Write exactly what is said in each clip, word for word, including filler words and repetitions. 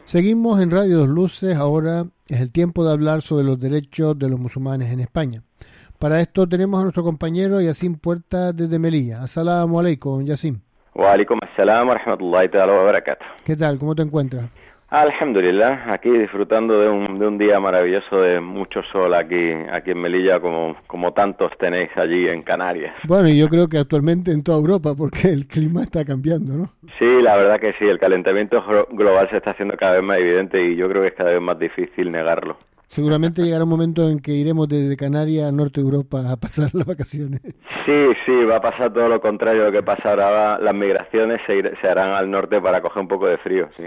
Seguimos en Radio Dos Luces, ahora es el tiempo de hablar sobre los derechos de los musulmanes en España. Para esto tenemos a nuestro compañero Yacine Puerta desde Melilla. As-salamu alaykum, Yacine. Wa alaikum assalam wa rahmatullahi ta'ala wa barakatuh. ¿Qué tal? ¿Cómo te encuentras? Alhamdulillah, aquí disfrutando de un, de un día maravilloso, de mucho sol aquí aquí en Melilla, como, como tantos tenéis allí en Canarias. Bueno, y yo creo que actualmente en toda Europa, porque el clima está cambiando, ¿no? Sí, la verdad que sí, el calentamiento global se está haciendo cada vez más evidente y yo creo que es cada vez más difícil negarlo. Seguramente llegará un momento en que iremos desde Canarias a Norte Europa a pasar las vacaciones. Sí, sí, va a pasar todo lo contrario a lo que pasa ahora. Las migraciones se, ir, se harán al norte para coger un poco de frío, sí.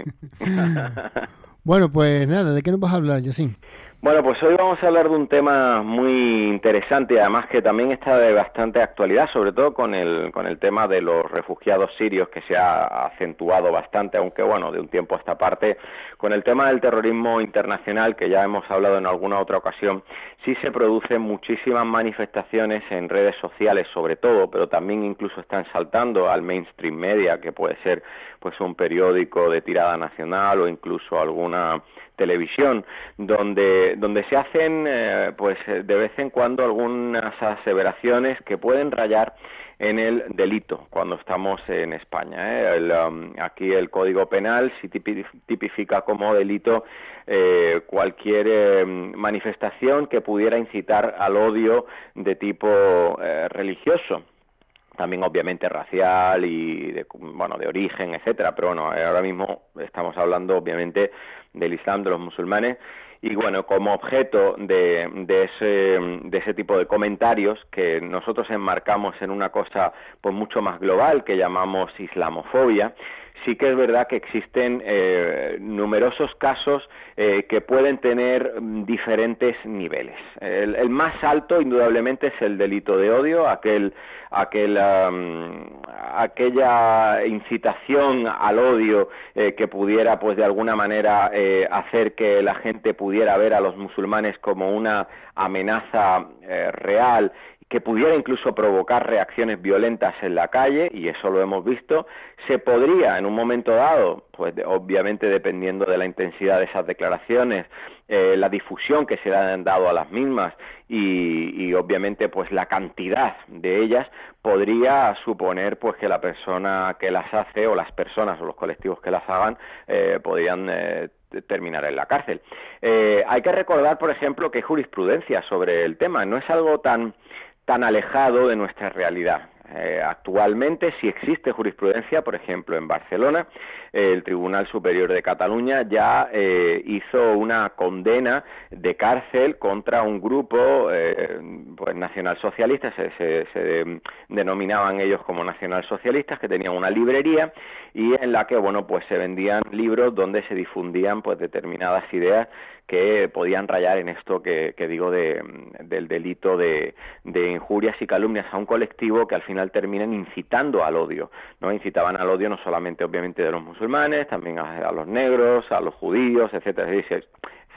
Bueno, pues nada, ¿de qué nos vas a hablar, Yacine? Bueno, pues hoy vamos a hablar de un tema muy interesante y además que también está de bastante actualidad, sobre todo con el con el tema de los refugiados sirios, que se ha acentuado bastante, aunque bueno, de un tiempo a esta parte, con el tema del terrorismo internacional, que ya hemos hablado en alguna otra ocasión. Sí se producen muchísimas manifestaciones en redes sociales sobre todo, pero también incluso están saltando al mainstream media, que puede ser pues un periódico de tirada nacional o incluso alguna televisión, donde donde se hacen eh, pues de vez en cuando algunas aseveraciones que pueden rayar en el delito cuando estamos en España. ¿eh? El, um, aquí el Código Penal sí tipifica como delito eh, cualquier eh, manifestación que pudiera incitar al odio de tipo eh, religioso. También obviamente racial y de, bueno, de origen, etcétera, pero bueno, ahora mismo estamos hablando obviamente del Islam, de los musulmanes, y bueno, como objeto de, de ese de ese tipo de comentarios que nosotros enmarcamos en una cosa pues mucho más global que llamamos islamofobia, sí que es verdad que existen eh, numerosos casos eh, que pueden tener diferentes niveles. El, el más alto, indudablemente, es el delito de odio, aquel, aquel, um, aquella incitación al odio eh, que pudiera, pues de alguna manera, eh, hacer que la gente pudiera ver a los musulmanes como una amenaza eh, real, que pudiera incluso provocar reacciones violentas en la calle, y eso lo hemos visto. Se podría, en un momento dado, pues de, obviamente dependiendo de la intensidad de esas declaraciones, eh, la difusión que se le han dado a las mismas y, y obviamente pues la cantidad de ellas, podría suponer pues que la persona que las hace, o las personas o los colectivos que las hagan, eh, podrían eh, terminar en la cárcel. Eh, hay que recordar, por ejemplo, que hay jurisprudencia sobre el tema, no es algo tan tan alejado de nuestra realidad. Eh, actualmente sí existe jurisprudencia, por ejemplo en Barcelona, eh, el Tribunal Superior de Cataluña ya eh, hizo una condena de cárcel contra un grupo eh, pues nacionalsocialistas, se, se, se de, denominaban ellos como nacionalsocialistas, que tenían una librería y en la que bueno pues se vendían libros donde se difundían pues determinadas ideas que podían rayar en esto que, que digo de, del delito de, de injurias y calumnias a un colectivo que al final terminan incitando al odio, ¿no? Incitaban al odio no solamente obviamente de los musulmanes, también a, a los negros, a los judíos, etcétera. Es decir,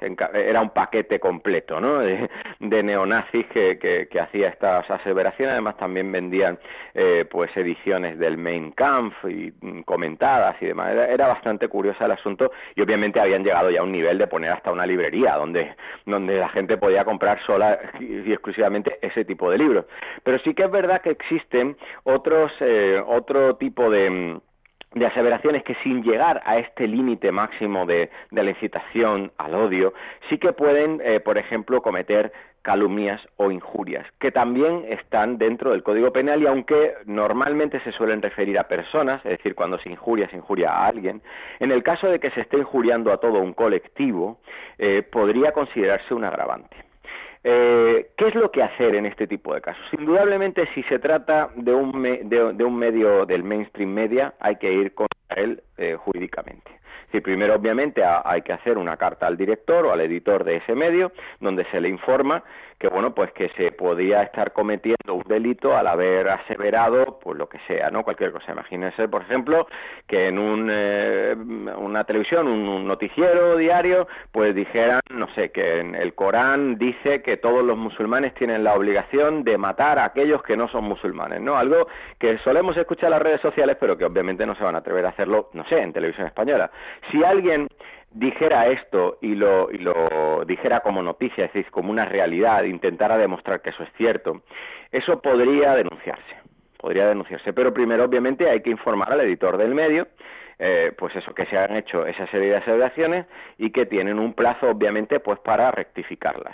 era un paquete completo, ¿no? de, de neonazis que, que, que hacía estas aseveraciones. Además también vendían eh, pues ediciones del Mein Kampf y mm, comentadas y demás. Era, era bastante curioso el asunto y obviamente habían llegado ya a un nivel de poner hasta una librería donde, donde la gente podía comprar sola y exclusivamente ese tipo de libros. Pero sí que es verdad que existen otros eh, otro tipo de de aseveraciones que sin llegar a este límite máximo de, de la incitación al odio, sí que pueden, eh, por ejemplo, cometer calumnias o injurias, que también están dentro del Código Penal y aunque normalmente se suelen referir a personas, es decir, cuando se injuria, se injuria a alguien, en el caso de que se esté injuriando a todo un colectivo, eh, podría considerarse un agravante. Eh, ¿Qué es lo que hacer en este tipo de casos? Indudablemente, si se trata de un, me, de, de un medio del mainstream media, hay que ir contra él eh, jurídicamente. Sí, primero, obviamente, a, hay que hacer una carta al director o al editor de ese medio, donde se le informa que, bueno, pues que se podía estar cometiendo un delito al haber aseverado, pues lo que sea, ¿no? Cualquier cosa. Imagínense, por ejemplo, que en un, eh, una televisión, un, un noticiero diario, pues dijeran, no sé, que en el Corán dice que todos los musulmanes tienen la obligación de matar a aquellos que no son musulmanes, ¿no? Algo que solemos escuchar en las redes sociales, pero que obviamente no se van a atrever a hacerlo, no sé, en televisión española. Si alguien dijera esto y lo, y lo dijera como noticia, es decir, como una realidad, intentara demostrar que eso es cierto, eso podría denunciarse, podría denunciarse, pero primero obviamente hay que informar al editor del medio, eh, pues eso, que se han hecho esa serie de aseveraciones y que tienen un plazo obviamente pues para rectificarlas.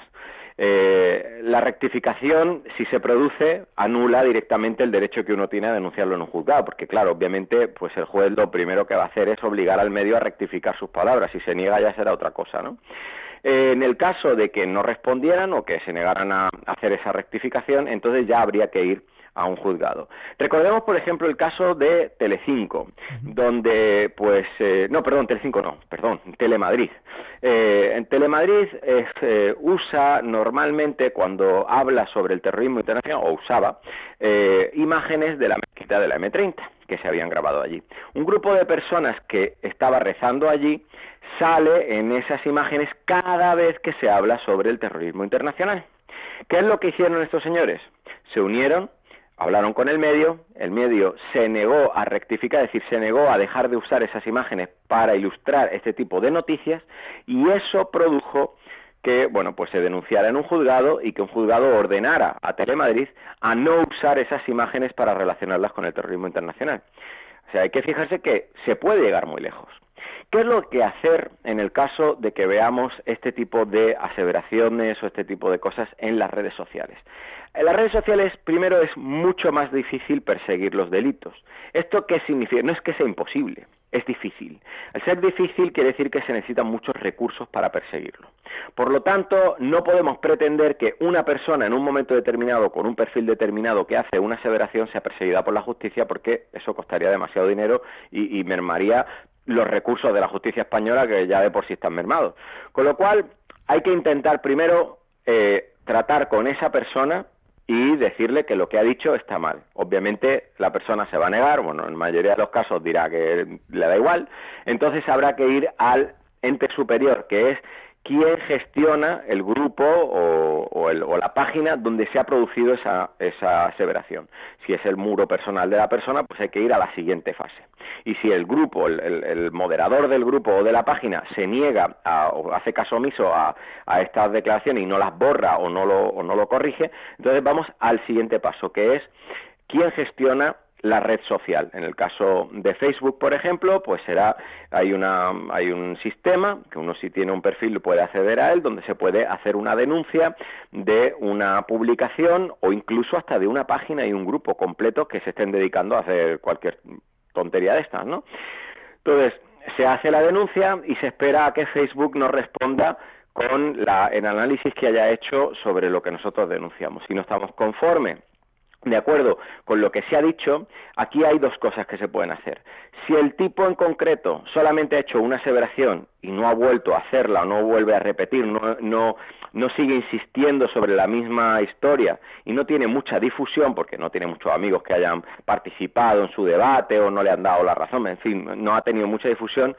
Eh, la rectificación, si se produce, anula directamente el derecho que uno tiene a denunciarlo en un juzgado, porque claro, obviamente, pues el juez lo primero que va a hacer es obligar al medio a rectificar sus palabras, si se niega ya será otra cosa, ¿no? Eh, en el caso de que no respondieran o que se negaran a hacer esa rectificación, entonces ya habría que ir a un juzgado. Recordemos, por ejemplo, el caso de Telecinco, donde, pues, eh, no, perdón, Telecinco no, perdón, Telemadrid. Eh, en Telemadrid es, eh, usa normalmente, cuando habla sobre el terrorismo internacional, o usaba, eh, imágenes de la mezquita de la eme treinta, que se habían grabado allí. Un grupo de personas que estaba rezando allí sale en esas imágenes cada vez que se habla sobre el terrorismo internacional. ¿Qué es lo que hicieron estos señores? Se unieron, hablaron con el medio, el medio se negó a rectificar, es decir, se negó a dejar de usar esas imágenes para ilustrar este tipo de noticias, y eso produjo que, bueno, pues se denunciara en un juzgado y que un juzgado ordenara a Telemadrid a no usar esas imágenes para relacionarlas con el terrorismo internacional. O sea, hay que fijarse que se puede llegar muy lejos. ¿Qué es lo que hacer en el caso de que veamos este tipo de aseveraciones o este tipo de cosas en las redes sociales? En las redes sociales, primero, es mucho más difícil perseguir los delitos. ¿Esto qué significa? No es que sea imposible, es difícil. Al ser difícil quiere decir que se necesitan muchos recursos para perseguirlo. Por lo tanto, no podemos pretender que una persona en un momento determinado, con un perfil determinado que hace una aseveración, sea perseguida por la justicia, porque eso costaría demasiado dinero y, y mermaría los recursos de la justicia española, que ya de por sí están mermados. Con lo cual, hay que intentar primero eh, tratar con esa persona y decirle que lo que ha dicho está mal. Obviamente la persona se va a negar, bueno, en la mayoría de los casos dirá que le da igual, entonces habrá que ir al ente superior, que es quien gestiona el grupo o, o, el, o la página donde se ha producido esa, esa aseveración. Si es el muro personal de la persona, pues hay que ir a la siguiente fase. Y si el grupo, el, el, el moderador del grupo o de la página se niega a, o hace caso omiso a, a estas declaraciones y no las borra o no, lo, o no lo corrige, entonces vamos al siguiente paso, que es quién gestiona la red social. En el caso de Facebook, por ejemplo, pues será, hay una hay un sistema que uno, si tiene un perfil, puede acceder a él, donde se puede hacer una denuncia de una publicación o incluso hasta de una página y un grupo completo que se estén dedicando a hacer cualquier tontería de estas, ¿no? Entonces, se hace la denuncia y se espera a que Facebook nos responda con la, el análisis que haya hecho sobre lo que nosotros denunciamos. Si no estamos conformes de acuerdo con lo que se ha dicho, aquí hay dos cosas que se pueden hacer. Si el tipo en concreto solamente ha hecho una aseveración y no ha vuelto a hacerla o no vuelve a repetir, no, no, no sigue insistiendo sobre la misma historia y no tiene mucha difusión, porque no tiene muchos amigos que hayan participado en su debate o no le han dado la razón, en fin, no ha tenido mucha difusión,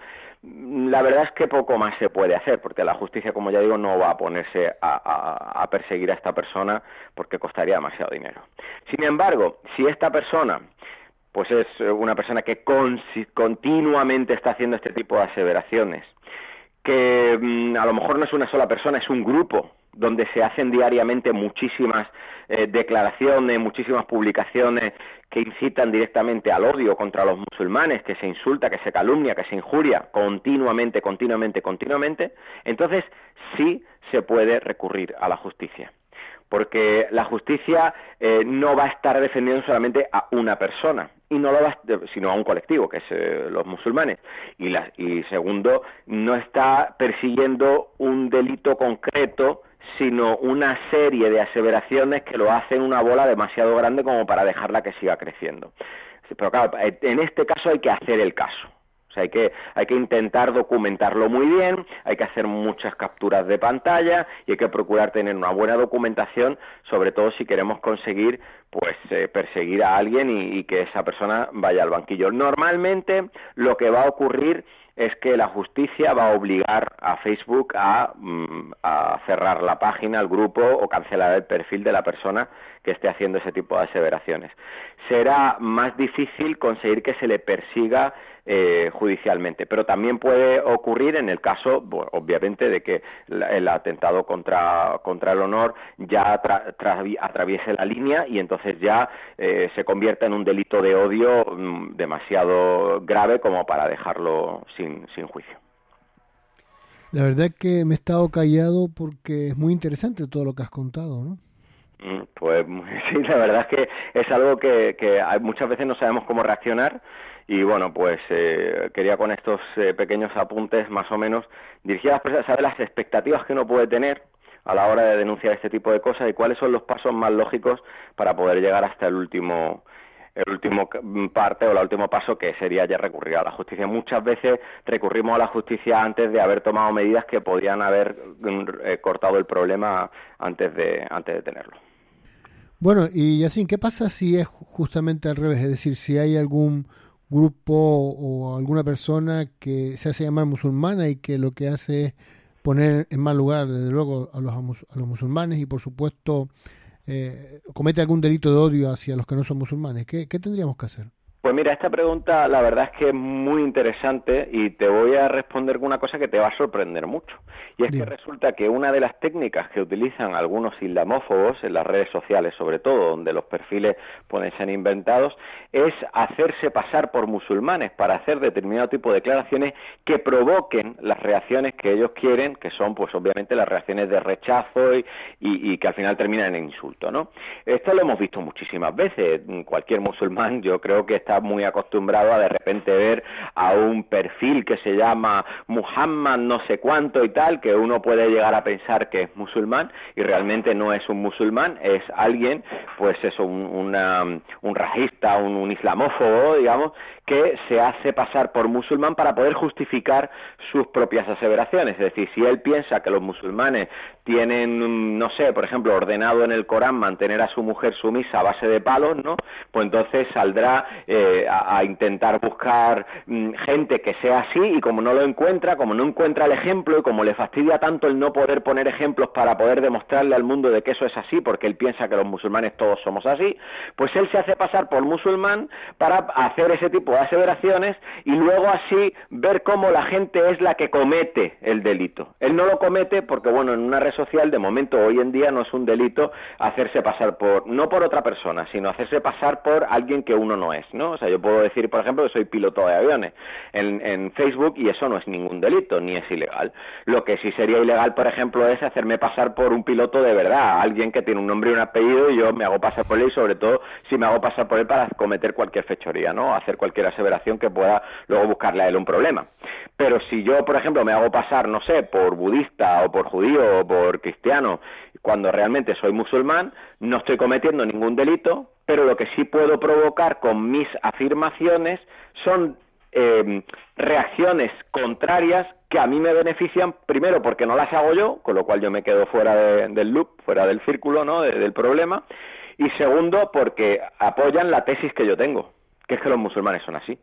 la verdad es que poco más se puede hacer, porque la justicia, como ya digo, no va a ponerse a, a, a perseguir a esta persona porque costaría demasiado dinero. Sin embargo, si esta persona pues es una persona que con, continuamente está haciendo este tipo de aseveraciones, que mmm, a lo mejor no es una sola persona, es un grupo donde se hacen diariamente muchísimas eh, declaraciones, muchísimas publicaciones que incitan directamente al odio contra los musulmanes, que se insulta, que se calumnia, que se injuria continuamente, continuamente, continuamente, entonces sí se puede recurrir a la justicia. Porque la justicia eh, no va a estar defendiendo solamente a una persona, y no lo va a, sino a un colectivo, que es eh, los musulmanes. Y, la, y segundo, no está persiguiendo un delito concreto, sino una serie de aseveraciones que lo hacen una bola demasiado grande como para dejarla que siga creciendo. Pero claro, en este caso hay que hacer el caso. O sea, hay que, hay que intentar documentarlo muy bien, hay que hacer muchas capturas de pantalla y hay que procurar tener una buena documentación, sobre todo si queremos conseguir pues eh, perseguir a alguien y, y que esa persona vaya al banquillo. Normalmente lo que va a ocurrir es que la justicia va a obligar a Facebook a, a cerrar la página, el grupo, o cancelar el perfil de la persona que esté haciendo ese tipo de aseveraciones. Será más difícil conseguir que se le persiga eh, judicialmente. Pero también puede ocurrir en el caso, bueno, obviamente, de que la, el atentado contra, contra el honor ya tra, tra, atraviese la línea y entonces ya eh, se convierta en un delito de odio mm, demasiado grave como para dejarlo sin, sin juicio. La verdad es que me he estado callado porque es muy interesante todo lo que has contado, ¿no? Pues sí, la verdad es que es algo que, que muchas veces no sabemos cómo reaccionar y bueno, pues eh, quería con estos eh, pequeños apuntes más o menos dirigir a las personas a saber las expectativas que uno puede tener a la hora de denunciar este tipo de cosas y cuáles son los pasos más lógicos para poder llegar hasta el último el último parte o el último paso, que sería ya recurrir a la justicia. Muchas veces recurrimos a la justicia antes de haber tomado medidas que podrían haber eh, cortado el problema antes de antes de tenerlo. Bueno, y Yacine, ¿qué pasa si es justamente al revés? Es decir, si hay algún grupo o alguna persona que se hace llamar musulmana y que lo que hace es poner en mal lugar, desde luego, a los, a los musulmanes y, por supuesto, eh, comete algún delito de odio hacia los que no son musulmanes. ¿Qué, qué tendríamos que hacer? Pues mira, esta pregunta la verdad es que es muy interesante y te voy a responder con una cosa que te va a sorprender mucho. Y es Dime. que resulta que una de las técnicas que utilizan algunos islamófobos en las redes sociales, sobre todo, donde los perfiles pueden ser inventados, es hacerse pasar por musulmanes para hacer determinado tipo de declaraciones que provoquen las reacciones que ellos quieren, que son pues obviamente las reacciones de rechazo y, y, y que al final terminan en insulto, ¿no? Esto lo hemos visto muchísimas veces. Cualquier musulmán, yo creo que está muy acostumbrado a de repente ver a un perfil que se llama Muhammad no sé cuánto y tal, que uno puede llegar a pensar que es musulmán y realmente no es un musulmán, es alguien, pues eso, un, una, un racista, un, un islamófobo, digamos, que se hace pasar por musulmán para poder justificar sus propias aseveraciones. Es decir, si él piensa que los musulmanes tienen, no sé, por ejemplo, ordenado en el Corán mantener a su mujer sumisa a base de palos, ¿no? Pues entonces saldrá eh, a, a intentar buscar mmm, gente que sea así y como no lo encuentra, como no encuentra el ejemplo y como le fastidia tanto el no poder poner ejemplos para poder demostrarle al mundo de que eso es así, porque él piensa que los musulmanes todos somos así, pues él se hace pasar por musulmán para hacer ese tipo de aseveraciones y luego así ver cómo la gente es la que comete el delito. Él no lo comete porque, bueno, en una red social de momento hoy en día no es un delito hacerse pasar por, no por otra persona, sino hacerse pasar por alguien que uno no es, ¿no? O sea, yo puedo decir, por ejemplo, que soy piloto de aviones en, en Facebook y eso no es ningún delito, ni es ilegal. Lo que sí sería ilegal, por ejemplo, es hacerme pasar por un piloto de verdad, alguien que tiene un nombre y un apellido y yo me hago pasar por él y sobre todo si me hago pasar por él para cometer cualquier fechoría, ¿no? Hacer cualquier aseveración que pueda luego buscarle a él un problema. Pero si yo, por ejemplo, me hago pasar, no sé, por budista o por judío o por cristiano, cuando realmente soy musulmán, no estoy cometiendo ningún delito, pero lo que sí puedo provocar con mis afirmaciones son eh, reacciones contrarias que a mí me benefician, primero porque no las hago yo, con lo cual yo me quedo fuera de, del loop, fuera del círculo, ¿no?, de, del problema, y segundo porque apoyan la tesis que yo tengo, que es que los musulmanes son así.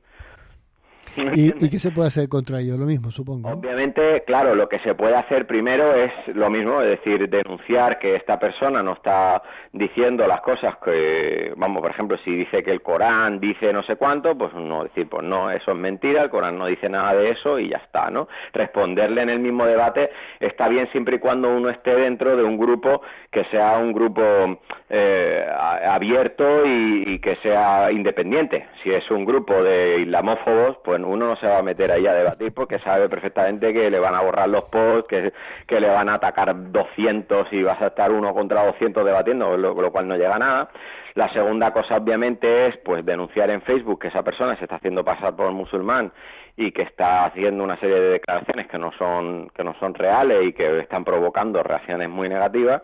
¿Y, ¿Y qué se puede hacer contra ello? Lo mismo, supongo. Obviamente, claro, lo que se puede hacer primero es lo mismo, es decir, denunciar que esta persona no está diciendo las cosas que, vamos, por ejemplo, si dice que el Corán dice no sé cuánto, pues no decir, pues no, eso es mentira, el Corán no dice nada de eso y ya está, ¿no? Responderle en el mismo debate está bien siempre y cuando uno esté dentro de un grupo que sea un grupo eh, abierto y, y que sea independiente. Si es un grupo de islamófobos, pues uno no se va a meter ahí a debatir porque sabe perfectamente que le van a borrar los posts, que, que le van a atacar doscientos y vas a estar uno contra doscientos debatiendo, lo, lo cual no llega a nada. La segunda cosa obviamente es pues denunciar en Facebook que esa persona se está haciendo pasar por musulmán y que está haciendo una serie de declaraciones que no son, que no son reales y que están provocando reacciones muy negativas.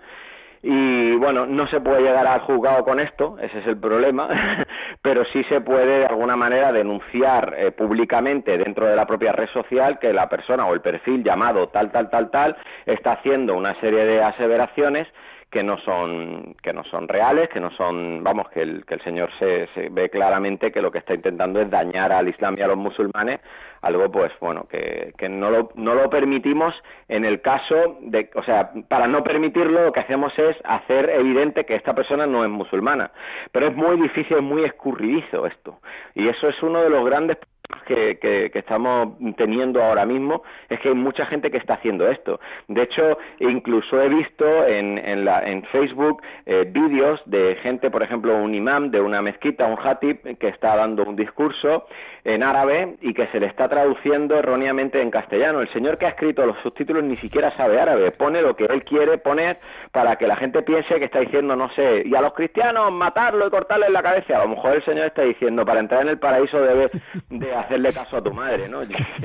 Y bueno, no se puede llegar al juzgado con esto, ese es el problema, pero sí se puede de alguna manera denunciar eh, públicamente dentro de la propia red social que la persona o el perfil llamado tal, tal, tal, tal, está haciendo una serie de aseveraciones que no son que no son reales, que no son, vamos, que el, que el señor se, se ve claramente que lo que está intentando es dañar al Islam y a los musulmanes, algo pues bueno, que, que no lo, no lo permitimos en el caso de, o sea, para no permitirlo lo que hacemos es hacer evidente que esta persona no es musulmana, pero es muy difícil, es muy escurridizo esto, y eso es uno de los grandes que, que, que estamos teniendo ahora mismo es que hay mucha gente que está haciendo esto. De hecho, incluso he visto en, en, la, en Facebook eh, vídeos de gente, por ejemplo, un imam de una mezquita, un hatib, que está dando un discurso en árabe y que se le está traduciendo erróneamente en castellano. El señor que ha escrito los subtítulos ni siquiera sabe árabe, pone lo que él quiere poner para que la gente piense que está diciendo, no sé, y a los cristianos matarlo y cortarle la cabeza. A lo mejor el señor está diciendo, para entrar en el paraíso debes de hacerle caso a tu madre, ¿no?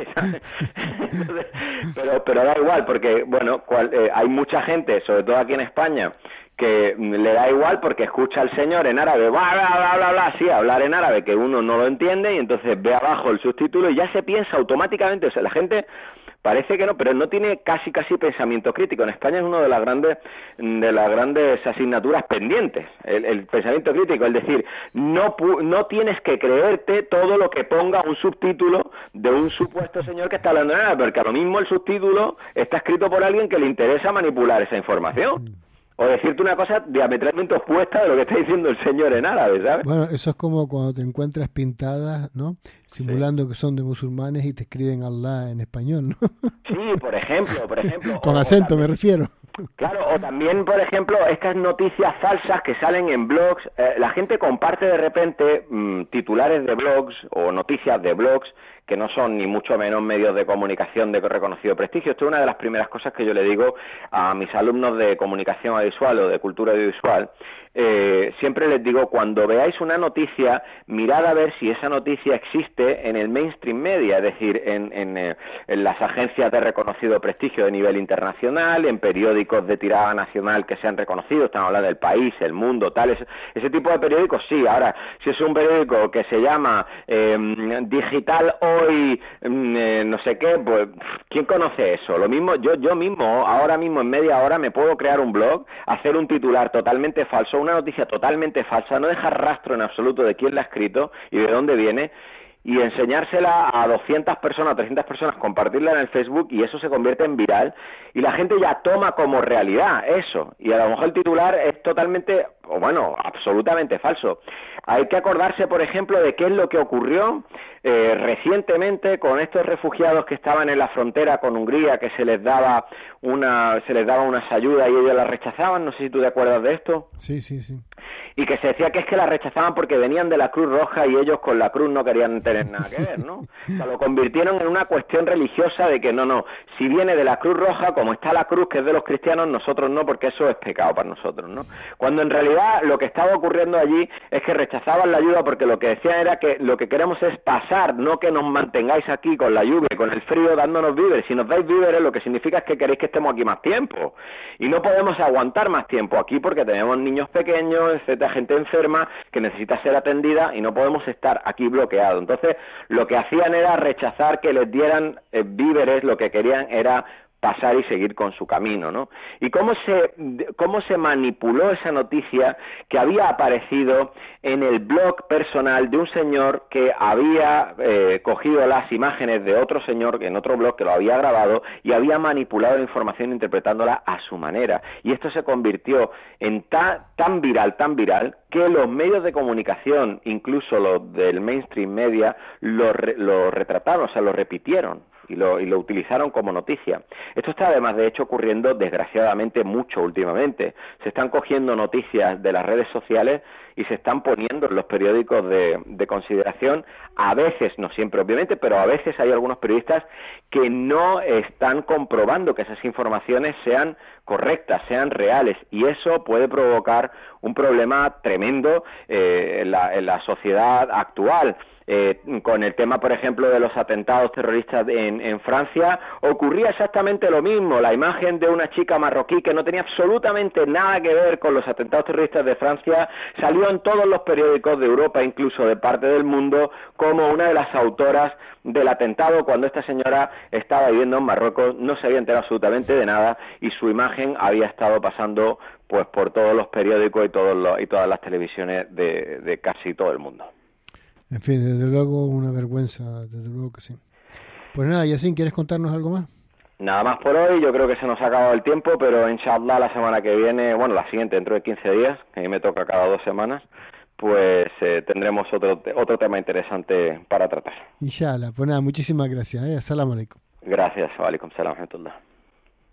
Entonces, pero, pero da igual, porque, bueno, cual, eh, hay mucha gente, sobre todo aquí en España, que le da igual porque escucha al señor en árabe, bla, bla, bla, bla, bla, sí, hablar en árabe que uno no lo entiende y entonces ve abajo el subtítulo y ya se piensa automáticamente, o sea, la gente parece que no, pero no tiene casi casi pensamiento crítico. En España es una de las grandes de las grandes asignaturas pendientes, el, el pensamiento crítico, es decir, no no tienes que creerte todo lo que ponga un subtítulo de un supuesto señor que está hablando en árabe, porque a lo mismo el subtítulo está escrito por alguien que le interesa manipular esa información. O decirte una cosa diametralmente opuesta de lo que está diciendo el señor en árabe, ¿sabes? Bueno, eso es como cuando te encuentras pintadas, ¿no? Simulando sí. que son de musulmanes y te escriben Allah en español, ¿no? Sí, por ejemplo, por ejemplo. Con o, acento o también, me refiero. Claro, o también, por ejemplo, estas noticias falsas que salen en blogs, eh, la gente comparte de repente mmm, titulares de blogs o noticias de blogs que no son ni mucho menos medios de comunicación de reconocido prestigio. Esto es una de las primeras cosas que yo le digo a mis alumnos de comunicación audiovisual o de cultura audiovisual. Eh, siempre les digo, cuando veáis una noticia, mirad a ver si esa noticia existe en el mainstream media, es decir, en, en, eh, en las agencias de reconocido prestigio de nivel internacional, en periódicos de tirada nacional que sean reconocidos, estamos hablando del País, El Mundo, tal, ese, ese tipo de periódicos, sí. Ahora, si es un periódico que se llama eh, Digital Hoy, eh, no sé qué, pues, ¿quién conoce eso? Lo mismo, yo, yo mismo, ahora mismo en media hora me puedo crear un blog, hacer un titular totalmente falso, una noticia totalmente falsa, no dejar rastro en absoluto de quién la ha escrito y de dónde viene, y enseñársela a doscientas personas, trescientas personas, compartirla en el Facebook y eso se convierte en viral y la gente ya toma como realidad eso y a lo mejor el titular es totalmente, o bueno, absolutamente falso. Hay que acordarse, por ejemplo, de qué es lo que ocurrió eh, recientemente con estos refugiados que estaban en la frontera con Hungría, que se les daba una, se les daba unas ayudas y ellos las rechazaban. No sé si tú te acuerdas de esto. Sí, sí, sí. Y que se decía que es que la rechazaban porque venían de la Cruz Roja y ellos con la Cruz no querían tener nada que ver, ¿no? O sea, lo convirtieron en una cuestión religiosa de que no, no, si viene de la Cruz Roja, como está la cruz que es de los cristianos, nosotros no, porque eso es pecado para nosotros, ¿no? Cuando en realidad lo que estaba ocurriendo allí es que rechazaban la ayuda porque lo que decían era que lo que queremos es pasar, no que nos mantengáis aquí con la lluvia y con el frío dándonos víveres. Si nos dais víveres, lo que significa es que queréis que estemos aquí más tiempo. Y no podemos aguantar más tiempo aquí porque tenemos niños pequeños, etcétera, gente enferma que necesita ser atendida y no podemos estar aquí bloqueados. Entonces, lo que hacían era rechazar que les dieran eh, víveres, lo que querían era pasar y seguir con su camino, ¿no? Y cómo se cómo se manipuló esa noticia que había aparecido en el blog personal de un señor que había eh, cogido las imágenes de otro señor en otro blog que lo había grabado y había manipulado la información interpretándola a su manera. Y esto se convirtió en ta, tan viral, tan viral, que los medios de comunicación, incluso los del mainstream media, lo, re, lo retrataron, o sea, lo repitieron. Y lo, y lo utilizaron como noticia. Esto está además de hecho ocurriendo desgraciadamente mucho últimamente. Se están cogiendo noticias de las redes sociales y se están poniendo en los periódicos de, de consideración, a veces, no siempre obviamente, pero a veces hay algunos periodistas que no están comprobando que esas informaciones sean correctas, sean reales, y eso puede provocar un problema tremendo eh, en, la, en la sociedad actual. Eh, con el tema, por ejemplo, de los atentados terroristas en, en Francia, ocurría exactamente lo mismo. La imagen de una chica marroquí que no tenía absolutamente nada que ver con los atentados terroristas de Francia salió en todos los periódicos de Europa, incluso de parte del mundo, como una de las autoras del atentado, cuando esta señora estaba viviendo en Marruecos, no se había enterado absolutamente de nada y su imagen había estado pasando pues por todos los periódicos y, todos los, y todas las televisiones de, de casi todo el mundo. En fin, desde luego una vergüenza, desde luego que sí. Pues nada, Yacine, ¿quieres contarnos algo más? Nada más por hoy, yo creo que se nos ha acabado el tiempo, pero inshallah la semana que viene, bueno, la siguiente, dentro de quince días, que a mí me toca cada dos semanas, pues eh, tendremos otro otro tema interesante para tratar. Inshallah. Pues nada, muchísimas gracias. ¿eh? Assalamu alaikum. Gracias, wa alaikum salam wa rahmatullah.